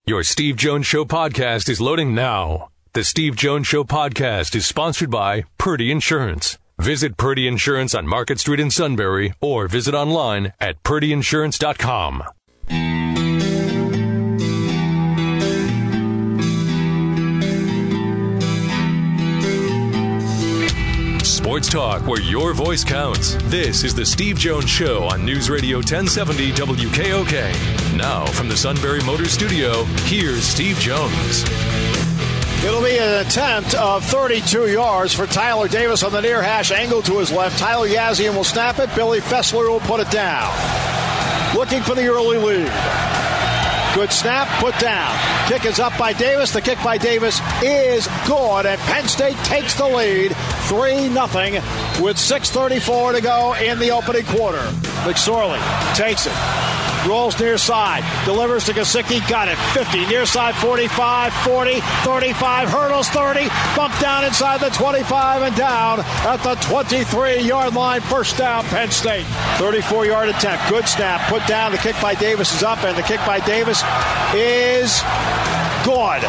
Your Steve Jones Show podcast is loading now. The Steve Jones Show podcast is sponsored by Purdy Insurance. Visit Purdy Insurance on Market Street in Sunbury or visit online at purdyinsurance.com. Sports talk where your voice counts. This is the Steve Jones Show on News Radio 1070 WKOK. Now from the Sunbury Motor Studio, here's Steve Jones. It'll be an attempt of 32 yards for Tyler Davis on the near hash, angle to his left. Tyler Yazian will snap it. Billy Fessler will put it down. Looking for the early lead. Good snap, put down. Kick is up by Davis. The kick by Davis is good, and Penn State takes the lead 3-0 with 6:34 to go in the opening quarter. McSorley takes it. Rolls near side, delivers to Gesicki, got it, 50, near side 45, 40, 35, hurdles 30, bump down inside the 25 and down at the 23-yard line, first down Penn State. 34-yard attempt, good snap, put down, the kick by Davis is up, and the kick by Davis is good.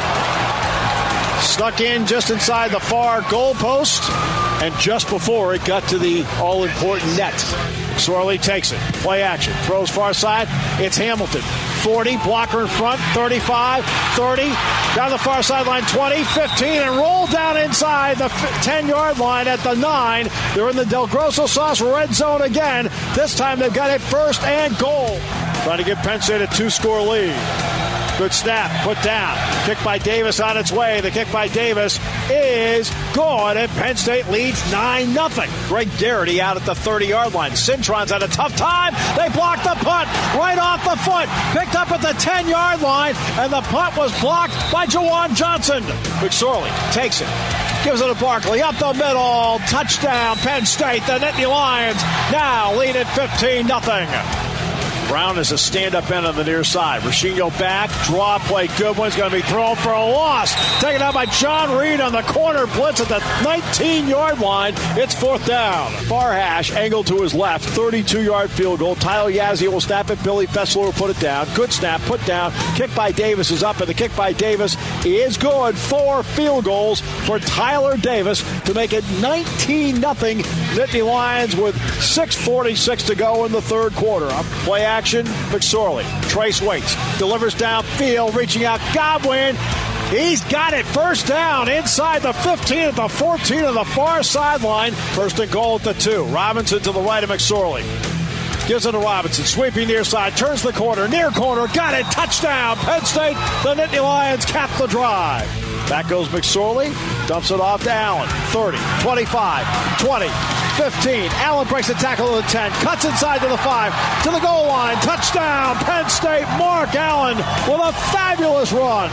Snuck in just inside the far goal post, and just before it got to the all-important net. Sorley takes it. Play action. Throws far side. It's Hamilton. 40. Blocker in front. 35. 30. Down the far sideline. 20. 15. And roll down inside the 10-yard line at the 9. They're in the Del Grosso Sauce red zone again. This time they've got it first and goal. Trying to give Penn State a 2-score lead. Good snap, put down. Kick by Davis on its way. The kick by Davis is good, and Penn State leads 9-0. Greg Garrity out at the 30-yard line. Cintron's had a tough time. They blocked the punt right off the foot. Picked up at the 10-yard line, and the punt was blocked by Jawan Johnson. McSorley takes it. Gives it to Barkley. Up the middle. Touchdown, Penn State. The Nittany Lions now lead at 15-0. Brown is a stand-up end on the near side. Rashino back. Draw play. Goodwin's going to be thrown for a loss. Taken out by John Reed on the corner blitz at the 19-yard line. It's fourth down. Far hash, angle to his left. 32-yard field goal. Tyler Yazzie will snap it. Billy Fessler will put it down. Good snap. Put down. Kick by Davis is up, and the kick by Davis is good. 4 field goals for Tyler Davis to make it 19-0. Nittany Lions with 6:46 to go in the third quarter. Play action, McSorley. Trace waits. Delivers downfield, reaching out. Godwin. He's got it. First down inside the 15 at the 14 of the far sideline. First and goal at the 2. Robinson to the right of McSorley. Gives it to Robinson. Sweeping near side. Turns the corner. Near corner. Got it. Touchdown. Penn State. The Nittany Lions cap the drive. Back goes McSorley. Dumps it off to Allen. 30, 25, 20, 15. Allen breaks the tackle to the 10. Cuts inside to the 5. To the goal line. Touchdown. Penn State. Mark Allen with a fabulous run.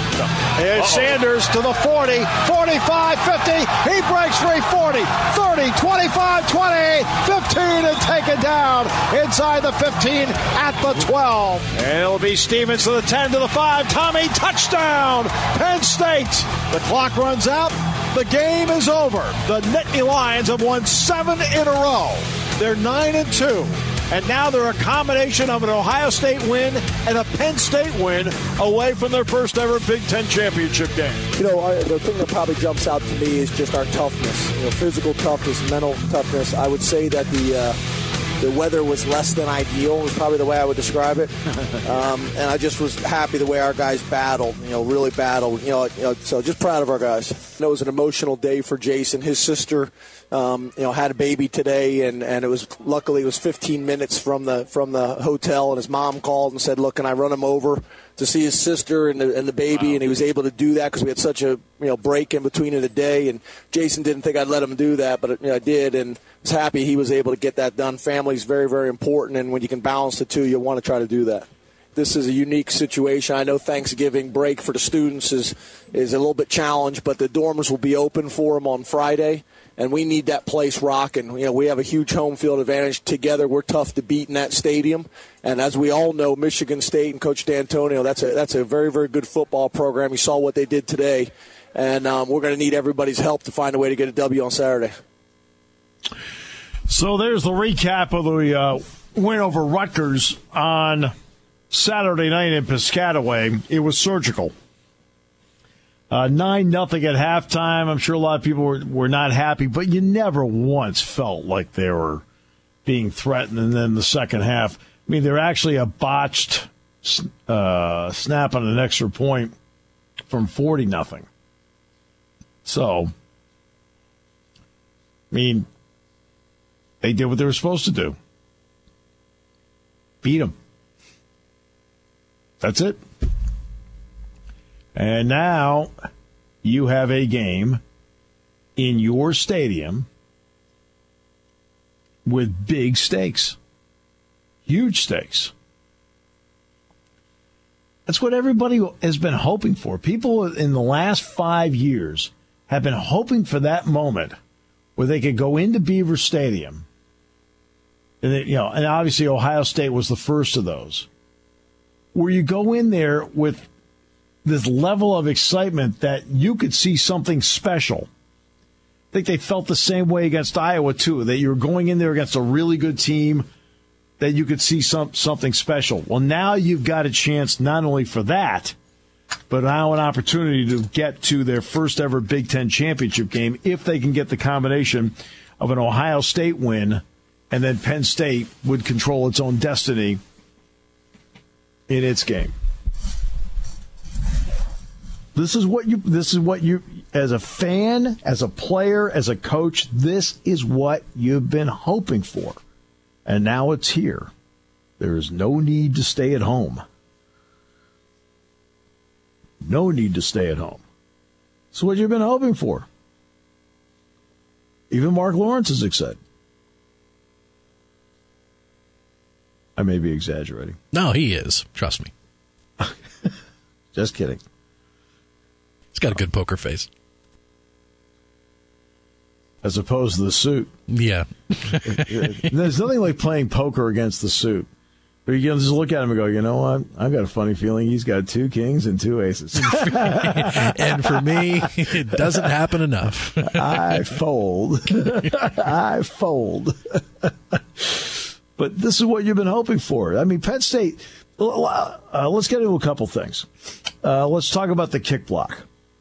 And Sanders to the 40, 45, 50. He breaks free. 40, 30, 25, 20, 15, and taken down inside the 15 at the 12. And it'll be Stevens to the 10, to the 5. Tommy, touchdown. Penn State. The clock runs out. The game is over. The Nittany Lions have won 7 in a row. They're 9-2. And now they're a combination of an Ohio State win and a Penn State win away from their first ever Big Ten championship game. You know, the thing that probably jumps out to me is just our toughness. You know, physical toughness, mental toughness. I would say that the weather was less than ideal is probably the way I would describe it. And I just was happy the way our guys battled, really battled. So just proud of our guys. It was an emotional day for Jason. His sister, had a baby today, and it was luckily it was 15 minutes from the hotel, and his mom called and said, "Look, can I run him over to see his sister and the baby?" Wow. And he was able to do that because we had such a break in between of the day, and Jason didn't think I'd let him do that, but I did, and was happy he was able to get that done. Family's very, very important, and when you can balance the two, you want to try to do that. This is a unique situation. I know Thanksgiving break for the students is a little bit challenged, but the dormers will be open for them on Friday, and we need that place rocking. We have a huge home field advantage. Together, we're tough to beat in that stadium. And as we all know, Michigan State and Coach D'Antonio, that's a very, very good football program. You saw what they did today, and we're going to need everybody's help to find a way to get a W on Saturday. So there's the recap of the win over Rutgers on Saturday night in Piscataway, it was surgical. 9-0 at halftime. I'm sure a lot of people were not happy, but you never once felt like they were being threatened. And then the second half, I mean, they're actually a botched snap on an extra point from 40-0. So, I mean, they did what they were supposed to do. Beat them. That's it. And now you have a game in your stadium with big stakes. Huge stakes. That's what everybody has been hoping for. People in the last 5 years have been hoping for that moment where they could go into Beaver Stadium. And, and obviously Ohio State was the first of those. Where you go in there with this level of excitement that you could see something special. I think they felt the same way against Iowa, too, that you were going in there against a really good team, that you could see something special. Well, now you've got a chance not only for that, but now an opportunity to get to their first ever Big Ten championship game if they can get the combination of an Ohio State win and then Penn State would control its own destiny in its game. This is what you, as a fan, as a player, as a coach, this is what you've been hoping for. And now it's here. There is no need to stay at home. No need to stay at home. It's what you've been hoping for. Even Mark Lawrence is excited. I may be exaggerating. No, he is. Trust me. Just kidding. He's got a good poker face. As opposed to the suit. Yeah. There's nothing like playing poker against the suit. But you can just look at him and go, you know what? I've got a funny feeling he's got 2 kings and 2 aces. And for me, it doesn't happen enough. I fold. I fold. But this is what you've been hoping for. I mean, Penn State, let's get into a couple things. Let's talk about the kick block.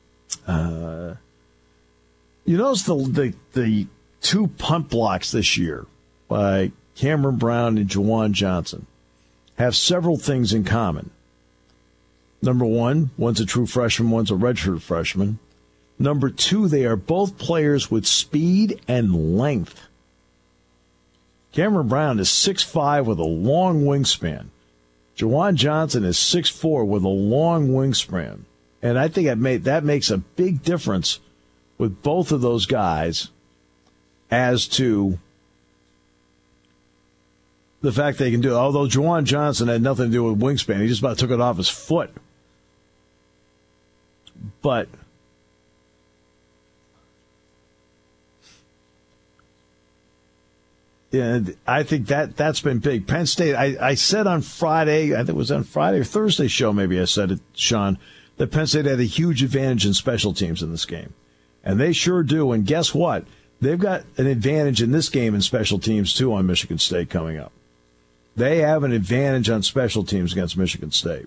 You notice the 2 punt blocks this year by Cameron Brown and Juwan Johnson have several things in common. Number one, one's a true freshman, one's a redshirt freshman. Number 2, they are both players with speed and length. Cameron Brown is 6'5" with a long wingspan. Juwan Johnson is 6'4" with a long wingspan. And I think that makes a big difference with both of those guys as to the fact they can do it. Although Juwan Johnson had nothing to do with wingspan. He just about took it off his foot. But yeah, I think that's been big. Penn State, I said on Friday, I think it was on Friday or Thursday show, maybe I said it, Sean, that Penn State had a huge advantage in special teams in this game. And they sure do. And guess what? They've got an advantage in this game in special teams, too, on Michigan State coming up. They have an advantage on special teams against Michigan State.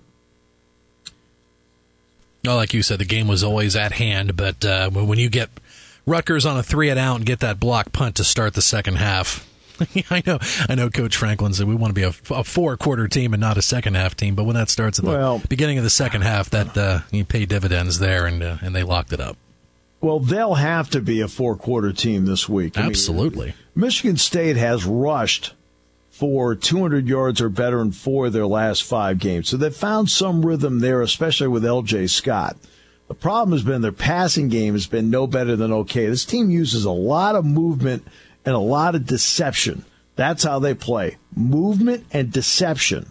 Well, like you said, the game was always at hand, but when you get Rutgers on a 3-and-out and get that block punt to start the second half, I know Coach Franklin said we want to be a 4-quarter team and not a second-half team, but when that starts at the beginning of the second half, that you pay dividends there, and they locked it up. Well, they'll have to be a 4-quarter team this week. Absolutely. Michigan State has rushed for 200 yards or better in 4 of their last 5 games. So they've found some rhythm there, especially with L.J. Scott. The problem has been their passing game has been no better than okay. This team uses a lot of movement and a lot of deception. That's how they play. Movement and deception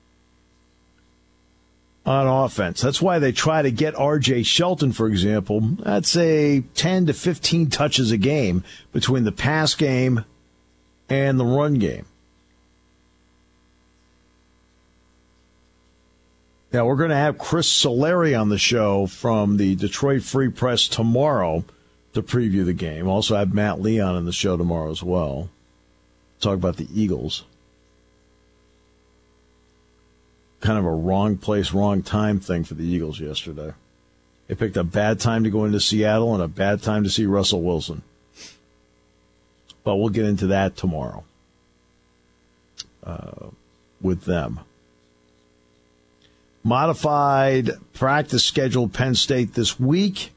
on offense. That's why they try to get R.J. Shelton, for example, I'd say 10 to 15 touches a game between the pass game and the run game. Now, we're going to have Chris Solari on the show from the Detroit Free Press tomorrow to preview the game. Also have Matt Leon on the show tomorrow as well. Talk about the Eagles. kind of a wrong place, wrong time thing for the Eagles yesterday. They picked a bad time to go into Seattle and a bad time to see Russell Wilson. But we'll get into that tomorrow with them. Modified practice schedule Penn State this week.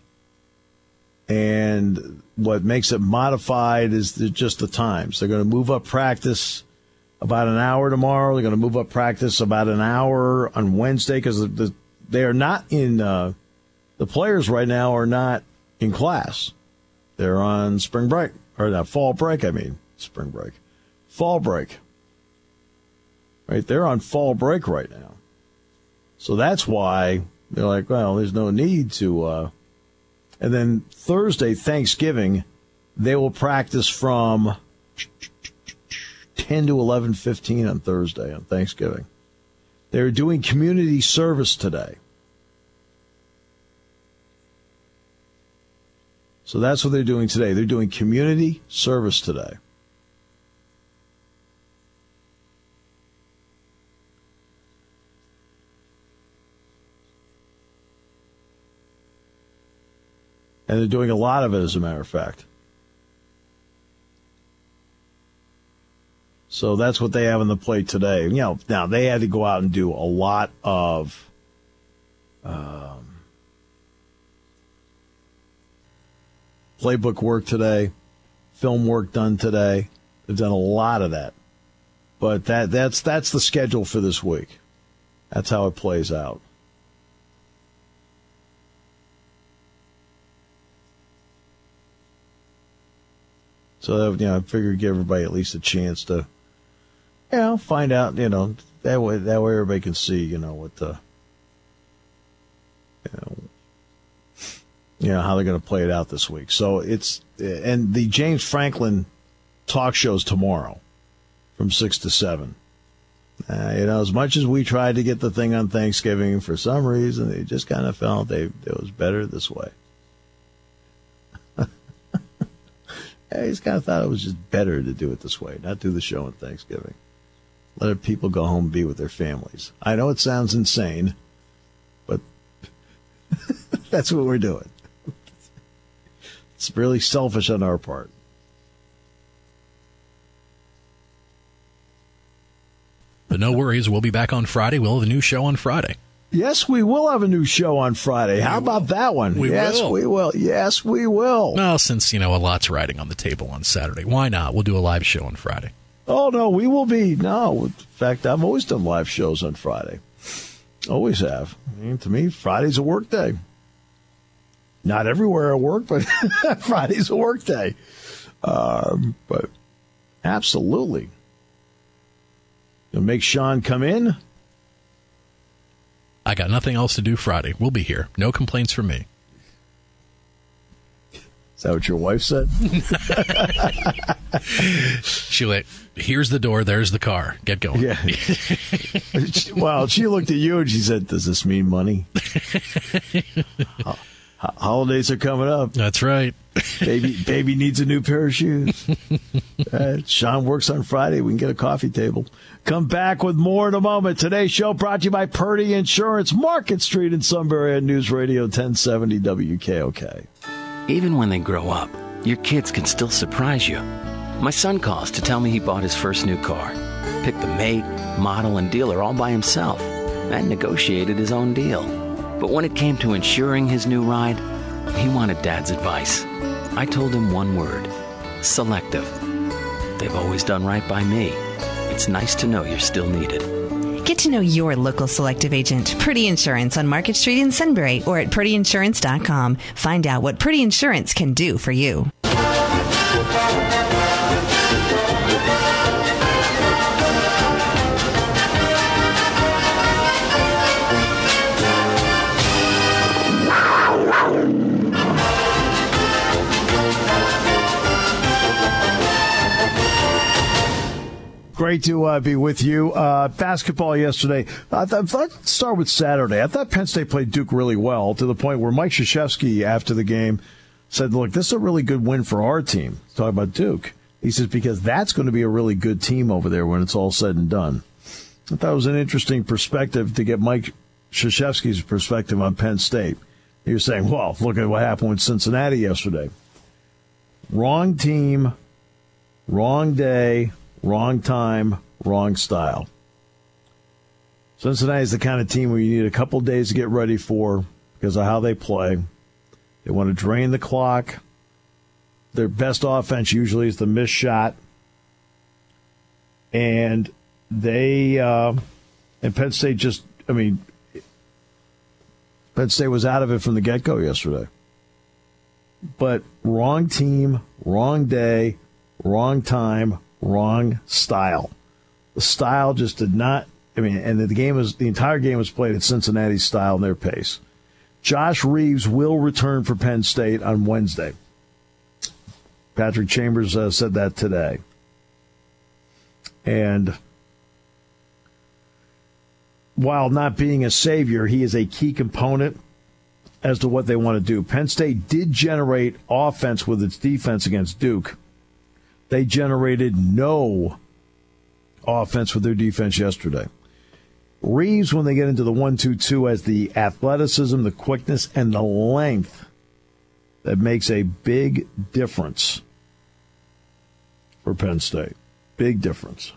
And what makes it modified is just the times. They're going to move up practice about an hour tomorrow. They're going to move up practice about an hour on Wednesday because they are not in the players right now are not in class. They're on spring break. Or not fall break, spring break. Fall break. Right? They're on fall break right now. So that's why they're like, well, there's no need to. And then Thursday, Thanksgiving, they will practice from 10 to 11:15 on Thursday on Thanksgiving. They're doing community service today. So that's what they're doing today. They're doing community service today. And they're doing a lot of it, as a matter of fact. So that's what they have on the plate today. Now they had to go out and do a lot of playbook work today, film work done today. They've done a lot of that. But that's the schedule for this week. That's how it plays out. So, I figured give everybody at least a chance to, find out, that way everybody can see, what the, how they're going to play it out this week. So and the James Franklin talk show's tomorrow from 6 to 7. As much as we tried to get the thing on Thanksgiving, for some reason, they just kind of felt it was better this way. I just kind of thought it was just better to do it this way, not do the show on Thanksgiving. Let people go home and be with their families. I know it sounds insane, but that's what we're doing. It's really selfish on our part. But no worries, we'll be back on Friday. We'll have a new show on Friday. Yes, we will have a new show on Friday. How about that one? Yes, we will. Yes, we will. Well, since, a lot's riding on the table on Saturday, why not? We'll do a live show on Friday. Oh, no, we will be. No, in fact, I've always done live shows on Friday. Always have. To me, Friday's a work day. Not everywhere at work, but Friday's a work day. But absolutely. You'll make Sean come in. I got nothing else to do Friday. We'll be here. No complaints from me. Is that what your wife said? She went, here's the door, there's the car. Get going. Yeah. Well, she looked at you and she said, does this mean money? Holidays are coming up. That's right. Baby needs a new pair of shoes. Sean works on Friday. We can get a coffee table. Come back with more in a moment. Today's show brought to you by Purdy Insurance, Market Street in Sunbury on News Radio 1070 WKOK. Even when they grow up, your kids can still surprise you. My son calls to tell me he bought his first new car, picked the make, model, and dealer all by himself, and negotiated his own deal. But when it came to insuring his new ride, he wanted Dad's advice. I told him one word: Selective. They've always done right by me. It's nice to know you're still needed. Get to know your local Selective agent, Purdy Insurance on Market Street in Sunbury or at purdyinsurance.com. Find out what Purdy Insurance can do for you. Great to be with you. Basketball yesterday. I thought start with Saturday. I thought Penn State played Duke really well, to the point where Mike Krzyzewski, after the game, said, look, this is a really good win for our team. Talking about Duke. He says, because that's going to be a really good team over there when it's all said and done. I thought it was an interesting perspective to get Mike Krzyzewski's perspective on Penn State. He was saying, well, look at what happened with Cincinnati yesterday. Wrong team, wrong day, wrong time, wrong style. Cincinnati is the kind of team where you need a couple days to get ready for because of how they play. They want to drain the clock. Their best offense usually is the missed shot. And and Penn State Penn State was out of it from the get-go yesterday. But wrong team, wrong day, wrong time, wrong style. The style just did not, and the entire game was played at Cincinnati's style and their pace. Josh Reeves will return for Penn State on Wednesday. Patrick Chambers said that today. And while not being a savior, he is a key component as to what they want to do. Penn State did generate offense with its defense against Duke. They generated no offense with their defense yesterday. Reeves, when they get into the 1-2-2, has the athleticism, the quickness, and the length that makes a big difference for Penn State. Big difference.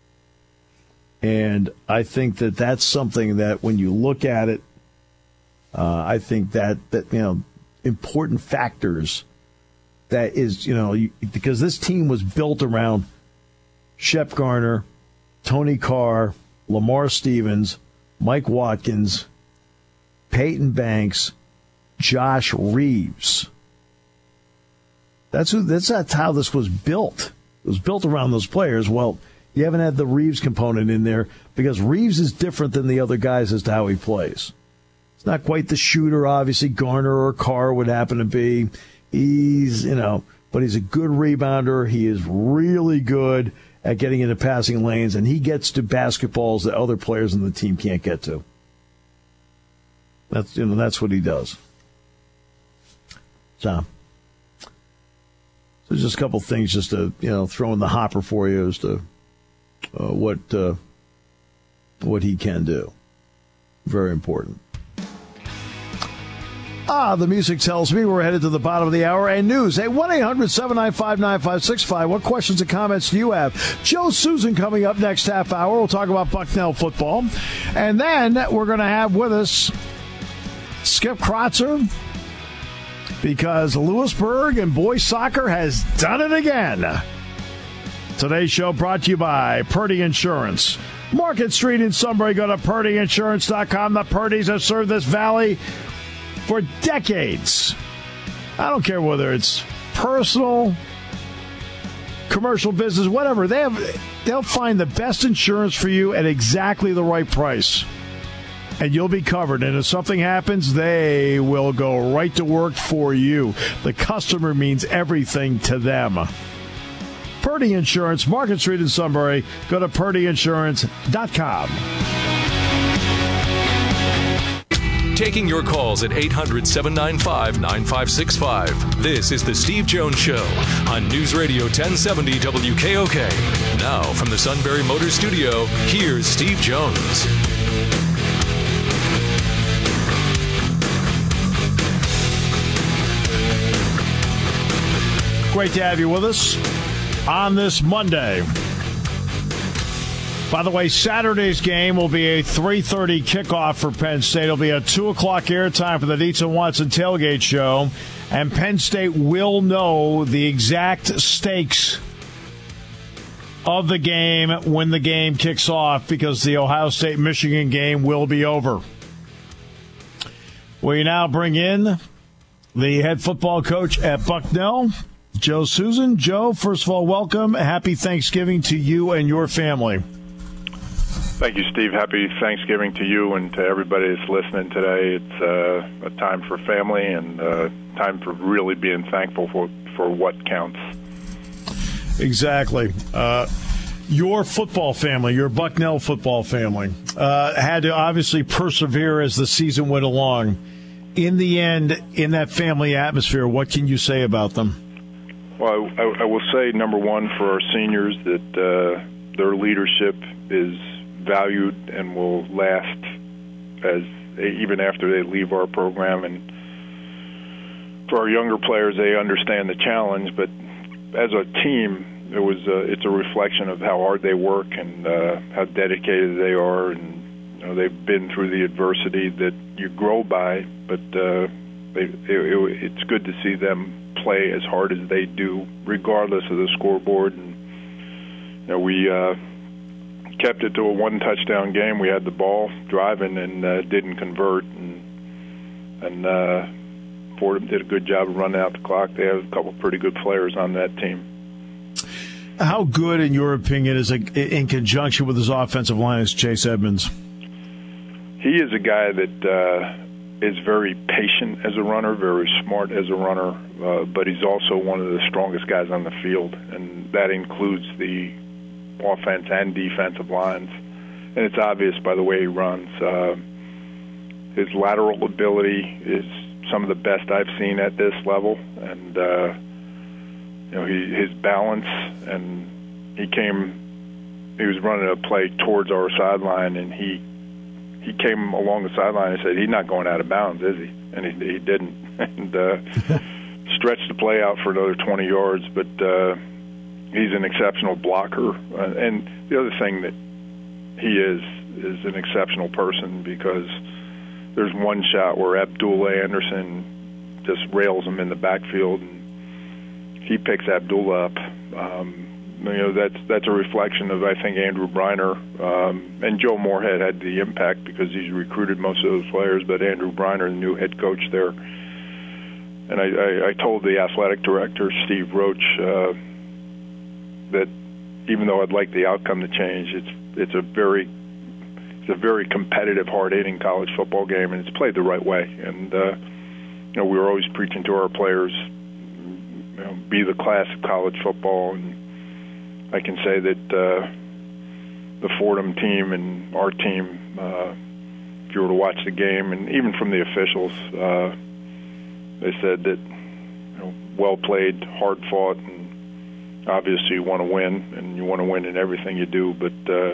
And I think that that's something that when you look at it, I think that important factors that is, because this team was built around Shep Garner, Tony Carr, Lamar Stevens, Mike Watkins, Peyton Banks, Josh Reeves. That's how this was built. It was built around those players. Well, you haven't had the Reeves component in there because Reeves is different than the other guys as to how he plays. It's not quite the shooter, obviously, Garner or Carr would happen to be. He's, but he's a good rebounder. He is really good at getting into passing lanes, and he gets to basketballs that other players on the team can't get to. That's what he does. So just a couple things just to, throw in the hopper for you as to what he can do. Very important. The music tells me we're headed to the bottom of the hour. And news at 1-800-795-9565. What questions and comments do you have? Joe Susan coming up next half hour. We'll talk about Bucknell football. And then we're going to have with us Skip Kratzer, because Lewisburg and boys soccer has done it again. Today's show brought to you by Purdy Insurance. Market Street in Sunbury. Go to PurdyInsurance.com. The Purdys have served this valley for decades. I don't care whether it's personal, commercial business, whatever. They'll find the best insurance for you at exactly the right price. And you'll be covered. And if something happens, they will go right to work for you. The customer means everything to them. Purdy Insurance, Market Street in Sunbury. Go to PurdyInsurance.com. Taking your calls at 800-795-9565. This is the Steve Jones Show on News Radio 1070 WKOK. Now from the Sunbury Motor Studio, here's Steve Jones. Great to have you with us on this Monday. By the way, Saturday's game will be a 3:30 kickoff for Penn State. It'll be a 2 o'clock airtime for the Dietz and Watson Tailgate Show. And Penn State will know the exact stakes of the game when the game kicks off, because the Ohio State-Michigan game will be over. We now bring in the head football coach at Bucknell, Joe Susan. Joe, first of all, welcome. Happy Thanksgiving to you and your family. Thank you, Steve. Happy Thanksgiving to you and to everybody that's listening today. It's a time for family and time for really being thankful for what counts. Exactly. Your football family, your Bucknell football family, had to obviously persevere as the season went along. In the end, in that family atmosphere, what can you say about them? Well, I will say, number one, for our seniors, that their leadership is valued and will last even after they leave our program. And for our younger players, they understand the challenge, but as a team, it's a reflection of how hard they work and how dedicated they are, and they've been through the adversity that you grow by. But it's good to see them play as hard as they do, regardless of the scoreboard. And we kept it to a one-touchdown game. We had the ball driving and didn't convert, and Fordham did a good job of running out the clock. They have a couple of pretty good players on that team. How good, in your opinion, is in conjunction with his offensive line, is Chase Edmonds? He is a guy that is very patient as a runner, very smart as a runner, but he's also one of the strongest guys on the field, and that includes the offense and defensive lines. And it's obvious by the way he runs. His lateral ability is some of the best I've seen at this level, and his balance, and he was running a play towards our sideline, and he came along the sideline and said, "He's not going out of bounds, is he?" And he didn't, and stretched the play out for another 20 yards. But he's an exceptional blocker, and the other thing that he is an exceptional person, because there's one shot where Abdullah Anderson just rails him in the backfield, and he picks Abdullah up. That's a reflection of, I think, Andrew Briner, and Joe Moorhead had the impact because he's recruited most of those players, but Andrew Briner, the new head coach there. And I told the athletic director, Steve Roach, that even though I'd like the outcome to change, it's a very competitive, hard-hitting college football game, and it's played the right way. And we were always preaching to our players, be the class of college football. And I can say that the Fordham team and our team, if you were to watch the game, and even from the officials, they said that well played, hard fought, and obviously you want to win, and you want to win in everything you do. But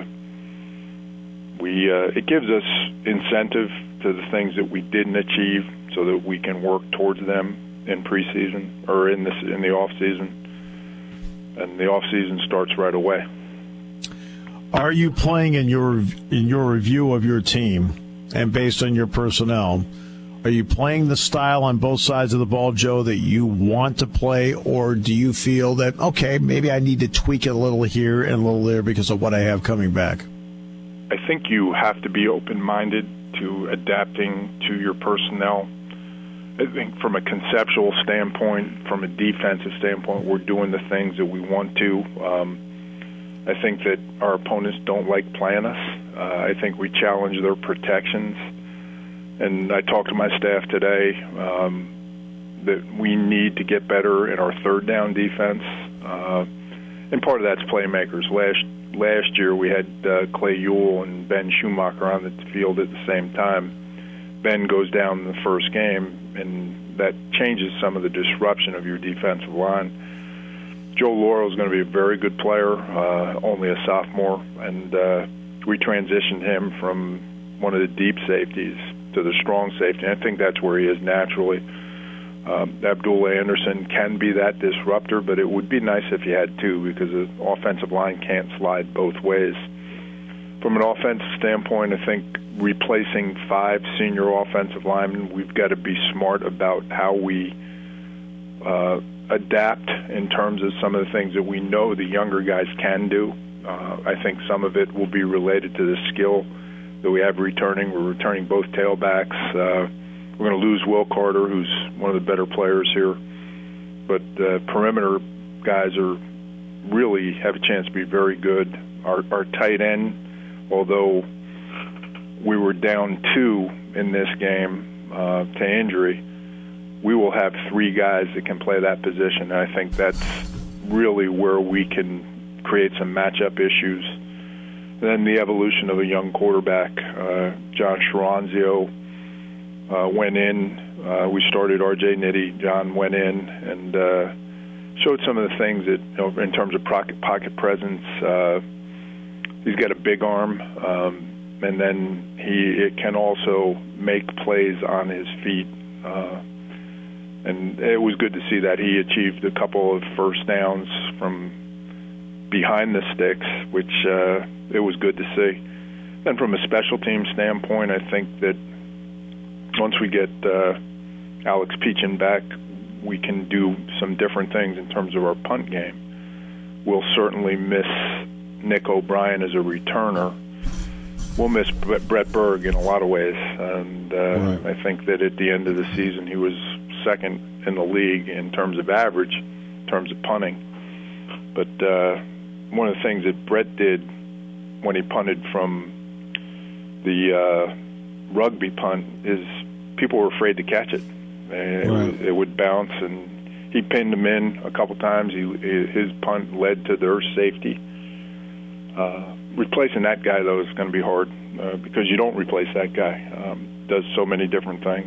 it gives us incentive to the things that we didn't achieve, so that we can work towards them in preseason or in the off season. And the off season starts right away. Are you playing in your review of your team and based on your personnel? Are you playing the style on both sides of the ball, Joe, that you want to play, or do you feel that, okay, maybe I need to tweak it a little here and a little there because of what I have coming back? I think you have to be open-minded to adapting to your personnel. I think from a conceptual standpoint, from a defensive standpoint, we're doing the things that we want to. I think that our opponents don't like playing us. I think we challenge their protections. And I talked to my staff today that we need to get better in our third down defense. And part of that's playmakers. Last year we had Clay Ewell and Ben Schumacher on the field at the same time. Ben goes down in the first game, and that changes some of the disruption of your defensive line. Joe Laurel is going to be a very good player, only a sophomore, and we transitioned him from one of the deep safeties to the strong safety. I think that's where he is naturally. Abdullah Anderson can be that disruptor, but it would be nice if he had two, because the offensive line can't slide both ways. From an offensive standpoint, I think replacing 5 senior offensive linemen, we've got to be smart about how we adapt in terms of some of the things that we know the younger guys can do. I think some of it will be related to the skill that we have returning. We're returning both tailbacks. We're going to lose Will Carter, who's one of the better players here. But perimeter guys really have a chance to be very good. Our tight end, although we were down 2 in this game to injury, we will have 3 guys that can play that position. And I think that's really where we can create some matchup issues. And then the evolution of a young quarterback. John Sharonzio went in. We started R.J. Nitty. John went in and showed some of the things that, in terms of pocket presence, he's got a big arm, and then he can also make plays on his feet. And it was good to see that he achieved a couple of first downs from behind the sticks, which it was good to see. And from a special team standpoint, I think that once we get Alex Peachin back, we can do some different things in terms of our punt game. We'll certainly miss Nick O'Brien as a returner. We'll miss Brett Berg in a lot of ways, and right. I think that at the end of the season he was second in the league in terms of average, in terms of punting. But one of the things that Brett did when he punted from the rugby punt is people were afraid to catch it. Right. It would bounce, and he pinned them in a couple times. His punt led to their safety. Replacing that guy, though, is going to be hard because you don't replace that guy. Does so many different things.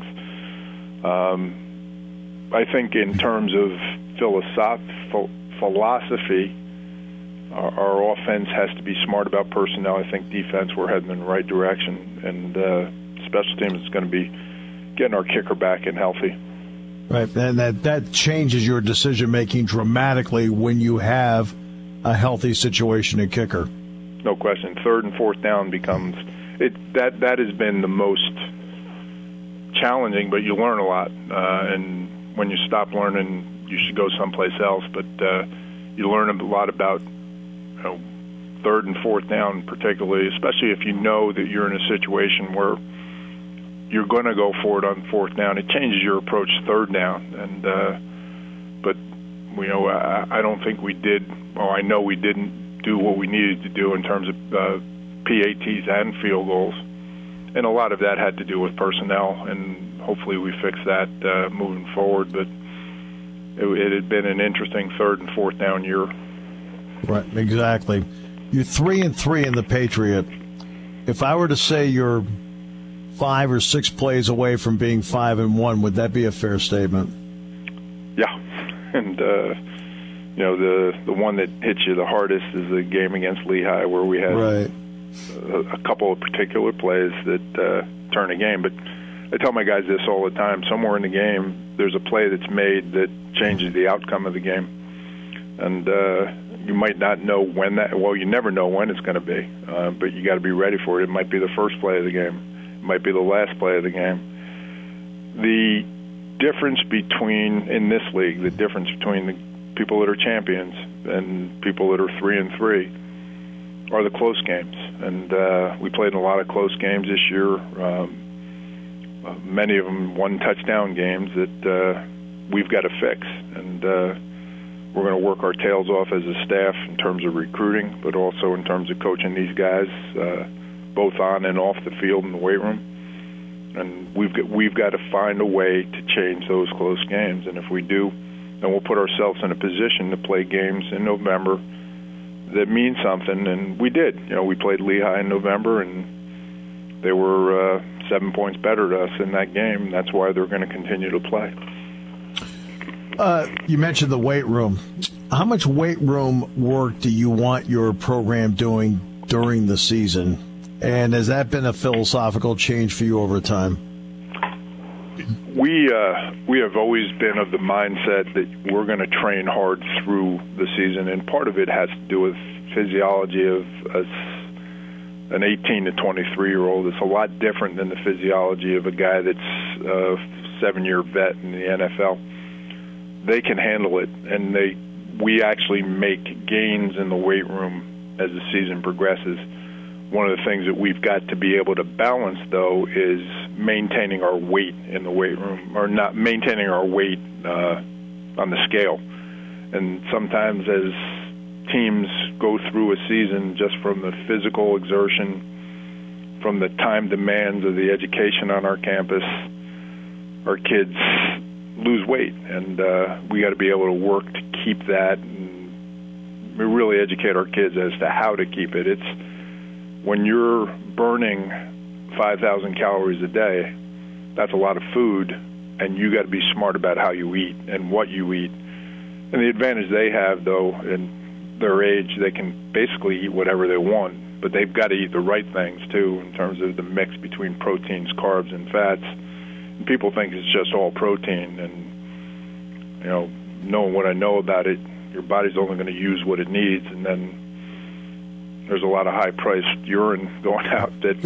I think in terms of philosophy, our offense has to be smart about personnel. I think defense, we're heading in the right direction, and special teams is going to be getting our kicker back and healthy. Right, and that changes your decision-making dramatically when you have a healthy situation at kicker. No question. Third and fourth down becomes that has been the most challenging, but you learn a lot. And when you stop learning, you should go someplace else. But you learn a lot about third and fourth down, particularly, especially if you know that you're in a situation where you're going to go for it on fourth down. It changes your approach to third down. And but I don't think we did. Well, I know we didn't do what we needed to do in terms of PATs and field goals, and a lot of that had to do with personnel, and hopefully we fix that moving forward. But it had been an interesting third and fourth down year. Right, exactly. You're 3-3 in the Patriot. If I were to say you're 5 or 6 plays away from being 5-1, would that be a fair statement? Yeah, and the one that hits you the hardest is the game against Lehigh, where we had right. a couple of particular plays that turn a game. But I tell my guys this all the time: somewhere in the game, there's a play that's made that changes the outcome of the game, and you might not know when that. Well, you never know when it's going to be, but you got to be ready for it. It might be the first play of the game. It might be the last play of the game. The difference in this league, the difference between the people that are champions and people that are 3-3 are the close games. And we played in a lot of close games this year, many of them one-touchdown games that we've got to fix. And we're going to work our tails off as a staff in terms of recruiting, but also in terms of coaching these guys, both on and off the field in the weight room. And we've got to find a way to change those close games. And if we do, then we'll put ourselves in a position to play games in November that mean something. And we did. We played Lehigh in November, and they were 7 points better to us in that game. That's why they're going to continue to play. You mentioned the weight room. How much weight room work do you want your program doing during the season? And has that been a philosophical change for you over time? We have always been of the mindset that we're going to train hard through the season, and part of it has to do with physiology of an 18 to 23-year-old. It's a lot different than the physiology of a guy that's a 7-year vet in the NFL. They can handle it, and we actually make gains in the weight room as the season progresses. One of the things that we've got to be able to balance, though, is maintaining our weight in the weight room, or not maintaining our weight on the scale. And sometimes as teams go through a season, just from the physical exertion, from the time demands of the education on our campus, our kids lose weight. And we got to be able to work to keep that, and we really educate our kids as to how to keep it. It's when you're burning 5,000 calories a day, that's a lot of food, and you got to be smart about how you eat and what you eat. And the advantage they have, though, in their age, they can basically eat whatever they want. But they've got to eat the right things, too, in terms of the mix between proteins, carbs, and fats. And people think it's just all protein. And, you know, knowing what I know about it, your body's only going to use what it needs. And then there's a lot of high-priced urine going out that...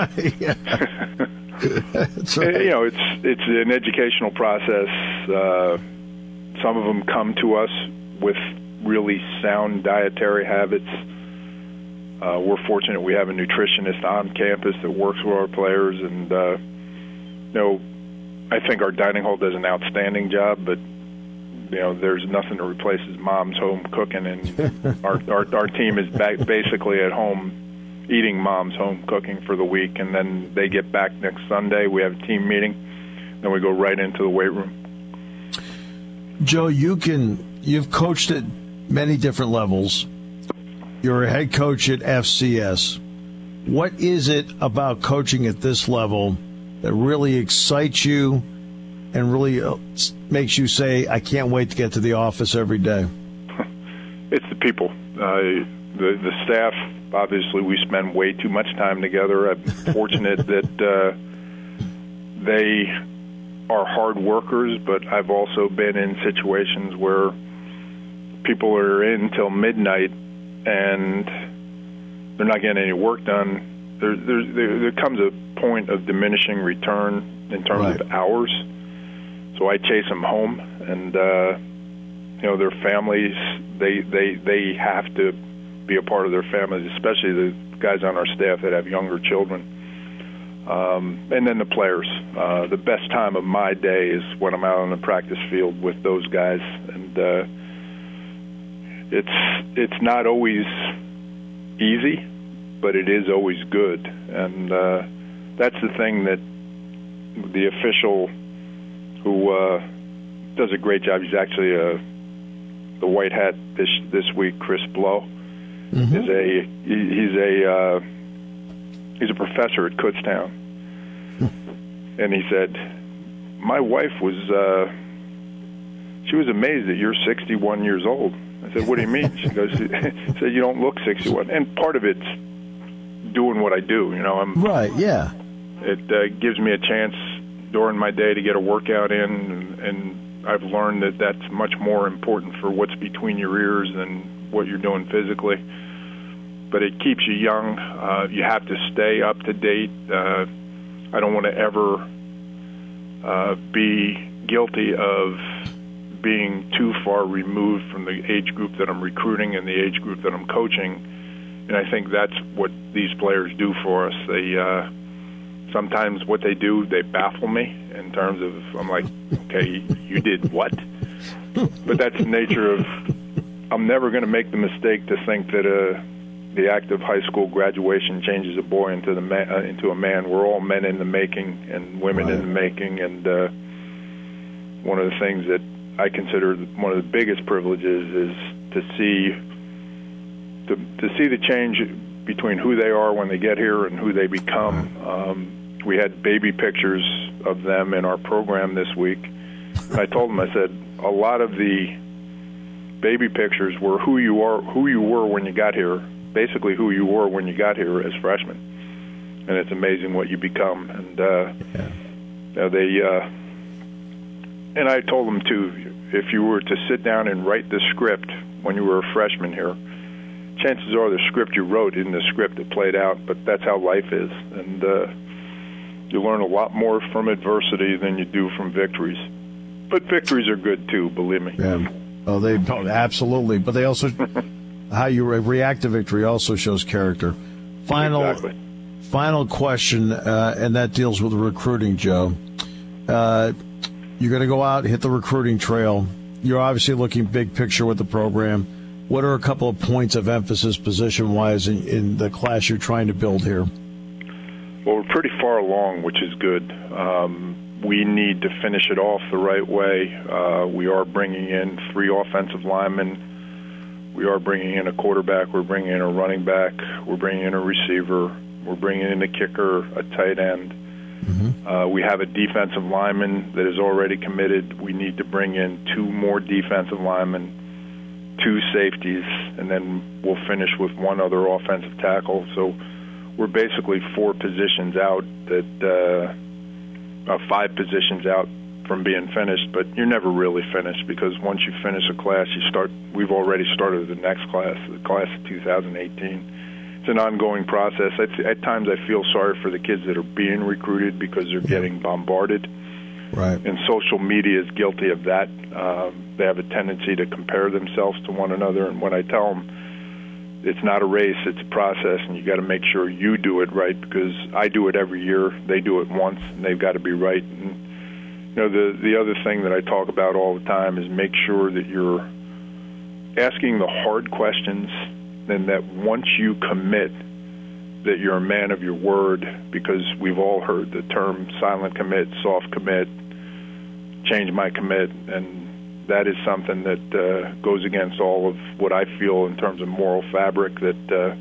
That's right. You know, it's an educational process. Some of them come to us with really sound dietary habits. We're fortunate we have a nutritionist on campus that works with our players, and you know, I think our dining hall does an outstanding job. But you know, there's nothing that replaces mom's home cooking, and our team is basically at home eating mom's home cooking for the week, and then they get back next Sunday. We have a team meeting, then we go right into the weight room. Joe, you've coached at many different levels. You're a head coach at FCS. What is it about coaching at this level that really excites you and really makes you say, I can't wait to get to the office every day? It's the people. The staff, obviously, we spend way too much time together. I'm fortunate that they are hard workers, but I've also been in situations where people are in until midnight and they're not getting any work done. There comes a point of diminishing return in terms of hours. So I chase them home, and you know, their families, they have to be a part of their families, especially the guys on our staff that have younger children. And then the players. The best time of my day is when I'm out on the practice field with those guys, and it's not always easy, but it is always good. And that's the thing that the official who does a great job, he's actually the white hat this week, Chris Blow, is he's a professor at Kutztown. And he said, my wife was amazed that you're 61 years old. I said, what do you mean? She said, you don't look 61. And part of it's doing what I do. You know, it gives me a chance during my day to get a workout in, and I've learned that that's much more important for what's between your ears than what you're doing physically. But it keeps you young. You have to stay up to date. I don't want to ever be guilty of being too far removed from the age group that I'm recruiting and the age group that I'm coaching. And I think that's what these players do for us. They sometimes what they do, they baffle me in terms of, I'm like, okay, you did what? But that's the nature of, I'm never going to make the mistake to think that the act of high school graduation changes a boy into a man. We're all men in the making and women in the making, and one of the things that I consider one of the biggest privileges is to see the change between who they are when they get here and who they become. We had baby pictures of them in our program this week. I told them, I said, a lot of the baby pictures were who you were when you got here, basically who you were when you got here as freshmen. And it's amazing what you become. And and I told them, too, if you were to sit down and write the script when you were a freshman here, chances are the script you wrote isn't the script that played out, but that's how life is. And you learn a lot more from adversity than you do from victories. But victories are good, too, believe me. Yeah. Oh, absolutely. But they also, how you react to victory also shows character. Final question, and that deals with recruiting, Joe. You're going to go out, hit the recruiting trail. You're obviously looking big picture with the program. What are a couple of points of emphasis position-wise in the class you're trying to build here? Well, we're pretty far along, which is good. We need to finish it off the right way. We are bringing in 3 offensive linemen. We are bringing in a quarterback. We're bringing in a running back. We're bringing in a receiver. We're bringing in a kicker, a tight end. Mm-hmm. We have a defensive lineman that is already committed. We need to bring in 2 more defensive linemen 2 safeties, and then we'll finish with 1 other offensive tackle. So we're basically 4 positions out, 5 positions out from being finished, but you're never really finished, because once you finish a class, we've already started the next class, the class of 2018. It's an ongoing process. At times I feel sorry for the kids that are being recruited because they're getting bombarded. Right. And social media is guilty of that. They have a tendency to compare themselves to one another, and when I tell them it's not a race, it's a process, and you got to make sure you do it right, because I do it every year, they do it once, and they've got to be right. And the other thing that I talk about all the time is make sure that you're asking the hard questions, and that once you commit, that you're a man of your word, because we've all heard the term silent commit, soft commit, change my commit, and that is something that goes against all of what I feel in terms of moral fabric, that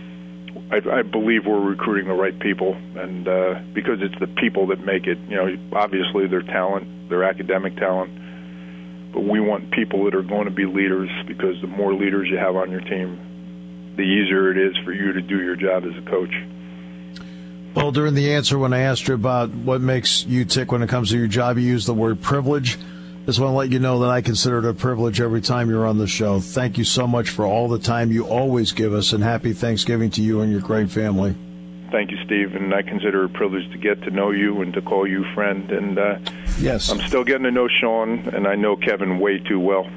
I believe we're recruiting the right people, and because it's the people that make it. Obviously their talent, their academic talent, but we want people that are going to be leaders, because the more leaders you have on your team, the easier it is for you to do your job as a coach. Well, during the answer when I asked you about what makes you tick when it comes to your job, you used the word privilege. Just want to let you know that I consider it a privilege every time you're on the show. Thank you so much for all the time you always give us, and happy Thanksgiving to you and your great family. Thank you, Steve, and I consider it a privilege to get to know you and to call you friend. And yes, I'm still getting to know Sean, and I know Kevin way too well.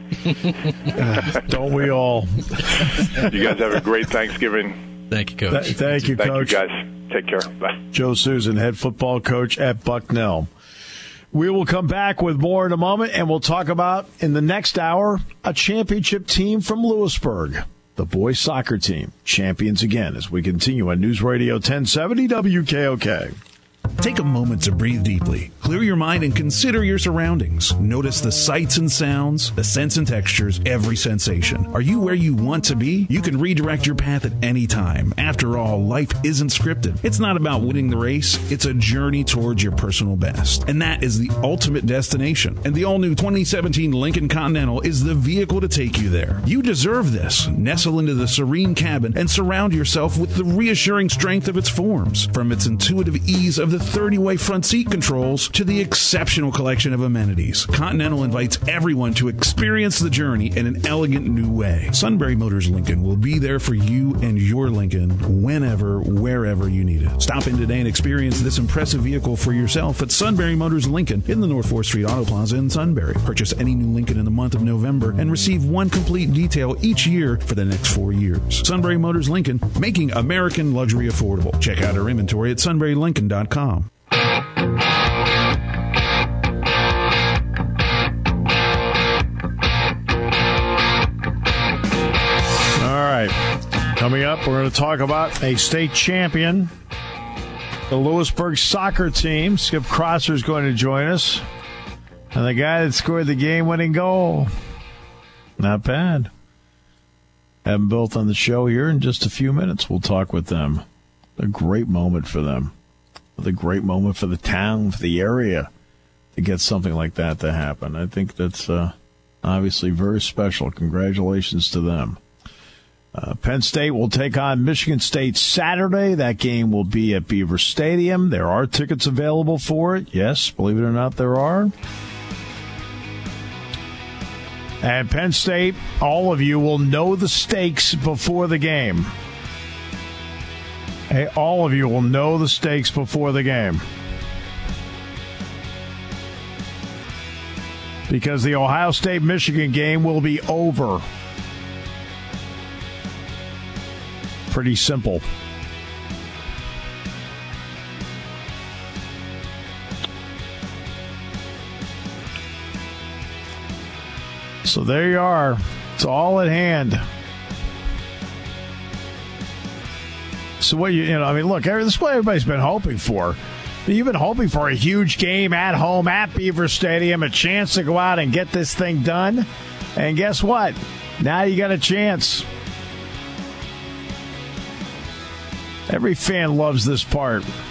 Don't we all? You guys have a great Thanksgiving. Thank you, Coach. Thank you, Coach. Thank you, guys. Take care. Bye. Joe Susan, head football coach at Bucknell. We will come back with more in a moment, and we'll talk about, in the next hour, a championship team from Lewisburg. The boys soccer team, champions again, as we continue on News Radio 1070 WKOK. Take a moment to breathe deeply, clear your mind, and consider your surroundings. Notice the sights and sounds, the scents and textures, every sensation. Are you where you want to be? You can redirect your path at any time. After all, life isn't scripted. It's not about winning the race. It's a journey towards your personal best. And that is the ultimate destination. And the all-new 2017 Lincoln Continental is the vehicle to take you there. You deserve this. Nestle into the serene cabin and surround yourself with the reassuring strength of its forms. From its intuitive ease of the 30-way front seat controls to the exceptional collection of amenities, Continental invites everyone to experience the journey in an elegant new way. Sunbury Motors Lincoln will be there for you and your Lincoln whenever, wherever you need it. Stop in today and experience this impressive vehicle for yourself at Sunbury Motors Lincoln in the North 4th Street Auto Plaza in Sunbury. Purchase any new Lincoln in the month of November and receive one complete detail each year for the next 4 years. Sunbury Motors Lincoln, making American luxury affordable. Check out our inventory at sunburylincoln.com. All right. Coming up, we're going to talk about a state champion, the Lewisburg soccer team. Skip Crosser is going to join us. And the guy that scored the game-winning goal. Not bad. Have them both on the show here in just a few minutes. We'll talk with them. A great moment for them. A great moment for the town, for the area, to get something like that to happen. I think that's obviously very special. Congratulations to them. Penn State will take on Michigan State Saturday. That game will be at Beaver Stadium. There are tickets available for it. Yes, believe it or not, there are. And Penn State, all of you will know the stakes before the game. Hey, all of you will know the stakes before the game. Because the Ohio State-Michigan game will be over. Pretty simple. So there you are. It's all at hand. So what look, this is what everybody's been hoping for. You've been hoping for a huge game at home at Beaver Stadium, a chance to go out and get this thing done. And guess what? Now you got a chance. Every fan loves this part.